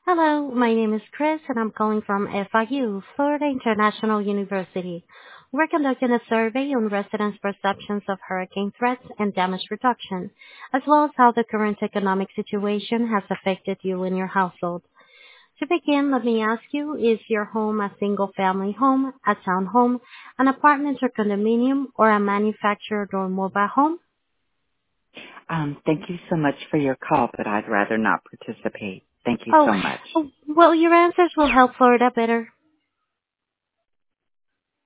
Hello, my name is Chris and I'm calling from FIU, Florida International University. We're conducting a survey on residents' perceptions of hurricane threats and damage reduction, as well as how the current economic situation has affected you and your household. To begin, let me ask you, is your home a single-family home, a townhome, an apartment or condominium, or a manufactured or mobile home? Thank you so much for your call, but I'd rather not participate. Thank you Oh, so much. well, your answers will help Florida better